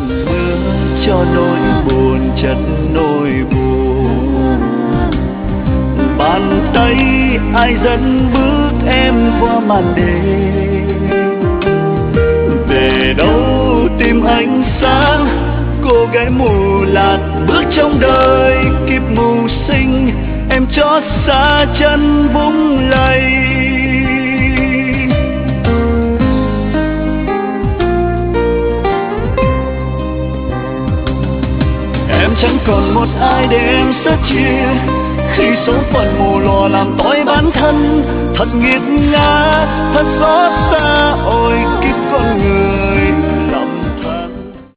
mưa cho nỗi buồn chất nỗi buồn. Bàn tay ai dẫn bước em qua màn đêm, về đâu tìm ánh sáng. Cô gái mù lạt bước trong đời kịp mù sinh, em chót xa chân vung lầy. Em chẳng còn một ai để em sớt chia, khi số phận mù lòa làm tối bản thân. Thật nghiệt ngã, thật xót xa, ôi kiếp